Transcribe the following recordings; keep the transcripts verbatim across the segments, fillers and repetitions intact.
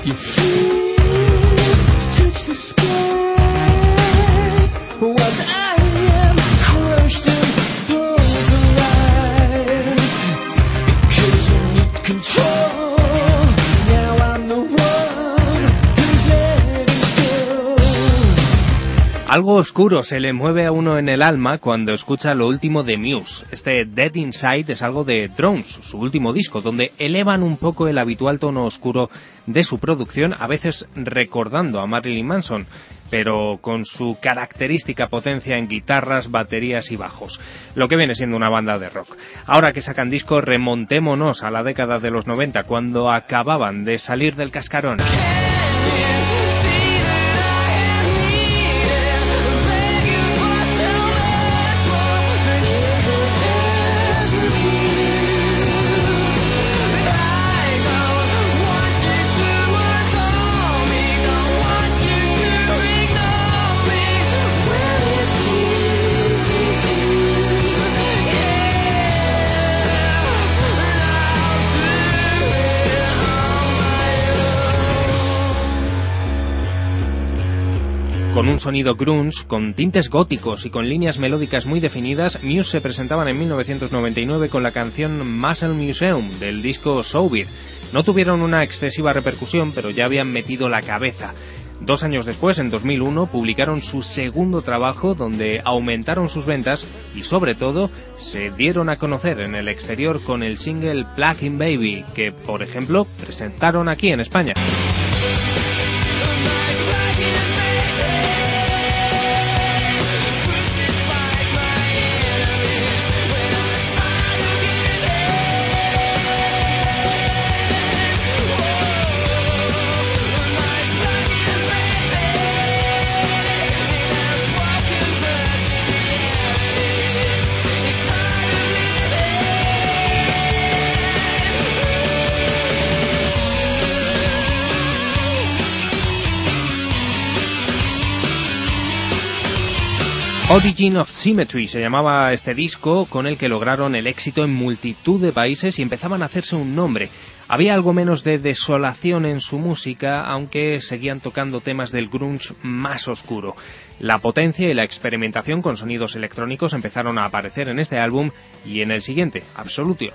Algo oscuro se le mueve a uno en el alma cuando escucha lo último de Muse. Este Dead Inside es algo de Drones, su último disco, donde elevan un poco el habitual tono oscuro de su producción, a veces recordando a Marilyn Manson, pero con su característica potencia en guitarras, baterías y bajos, lo que viene siendo una banda de rock. Ahora que sacan disco, remontémonos a la década de los noventa, cuando acababan de salir del cascarón. Con un sonido grunge, con tintes góticos y con líneas melódicas muy definidas, Muse se presentaban en mil novecientos noventa y nueve con la canción Muscle Museum del disco Sober. No tuvieron una excesiva repercusión, pero ya habían metido la cabeza. Dos años después, en dos mil uno, publicaron su segundo trabajo, donde aumentaron sus ventas y, sobre todo, se dieron a conocer en el exterior con el single Plug-in Baby, que, por ejemplo, presentaron aquí en España. Origin of Symmetry se llamaba este disco, con el que lograron el éxito en multitud de países y empezaban a hacerse un nombre. Había algo menos de desolación en su música, aunque seguían tocando temas del grunge más oscuro. La potencia y la experimentación con sonidos electrónicos empezaron a aparecer en este álbum y en el siguiente, Absolution.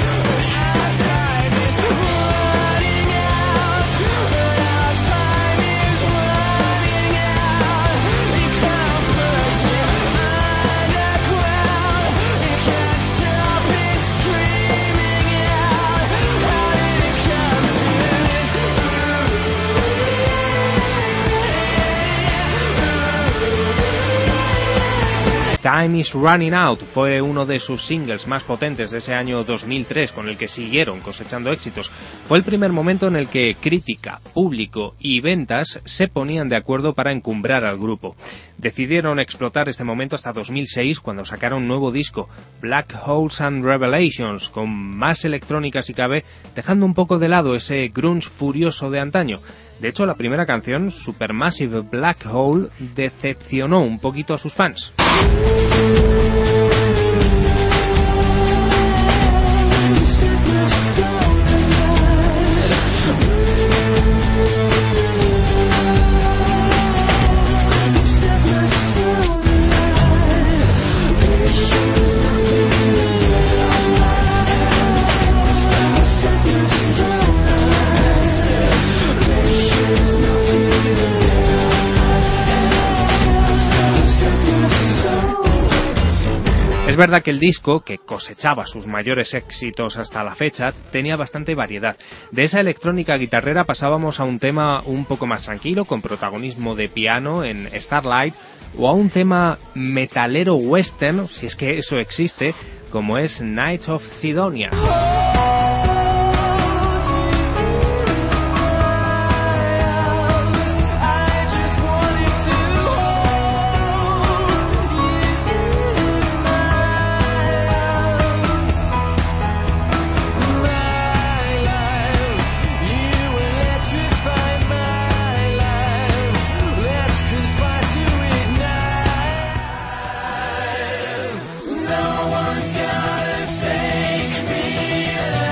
Time is Running Out fue uno de sus singles más potentes de ese año dos mil tres, con el que siguieron cosechando éxitos. Fue el primer momento en el que crítica, público y ventas se ponían de acuerdo para encumbrar al grupo. Decidieron explotar este momento hasta dos mil seis, cuando sacaron un nuevo disco, Black Holes and Revelations, con más electrónica si cabe, dejando un poco de lado ese grunge furioso de antaño. De hecho, la primera canción, Supermassive Black Hole, decepcionó un poquito a sus fans. Es verdad que el disco, que cosechaba sus mayores éxitos hasta la fecha, tenía bastante variedad. De esa electrónica guitarrera pasábamos a un tema un poco más tranquilo, con protagonismo de piano en Starlight, o a un tema metalero western, si es que eso existe, como es Knights of Sidonia. No one's gonna take me.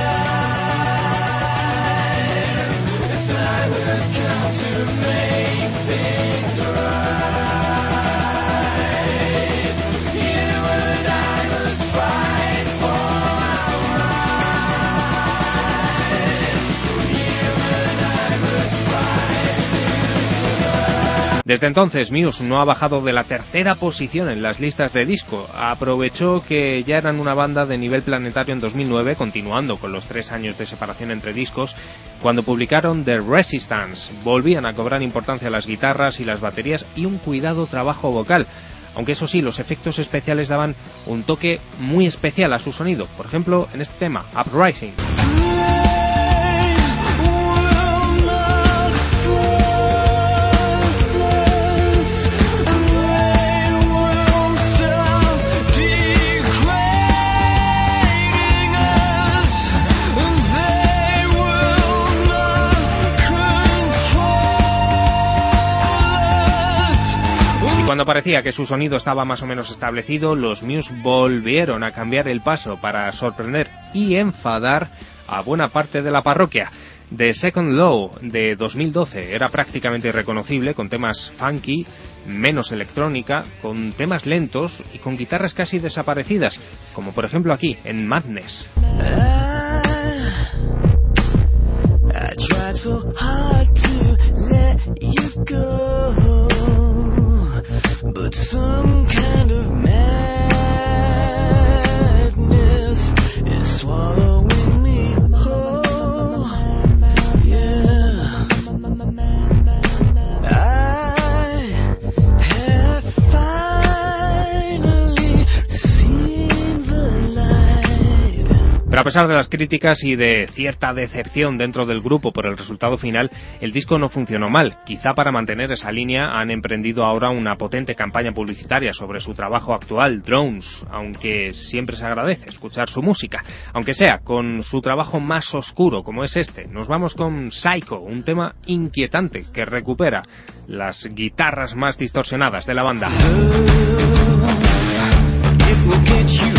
Desde entonces, Muse no ha bajado de la tercera posición en las listas de disco. Aprovechó que ya eran una banda de nivel planetario en dos mil nueve, continuando con los tres años de separación entre discos, cuando publicaron The Resistance. Volvían a cobrar importancia las guitarras y las baterías y un cuidado trabajo vocal. Aunque eso sí, los efectos especiales daban un toque muy especial a su sonido. Por ejemplo, en este tema, Uprising. Cuando parecía que su sonido estaba más o menos establecido, los Muse volvieron a cambiar el paso para sorprender y enfadar a buena parte de la parroquia. The Second Law de dos mil doce era prácticamente irreconocible, con temas funky, menos electrónica, con temas lentos y con guitarras casi desaparecidas, como por ejemplo aquí, en Madness. I, I tried so hard to let you go. But some kind of madness is swallowing me whole, yeah. I have finally seen the light. Pero a pesar de las críticas y de cierta decepción dentro del grupo por el resultado final, el disco no funcionó mal. Quizá para mantener esa línea han emprendido ahora una potente campaña publicitaria sobre su trabajo actual, Drones, aunque siempre se agradece escuchar su música, aunque sea con su trabajo más oscuro como es este. Nos vamos con Psycho, un tema inquietante que recupera las guitarras más distorsionadas de la banda.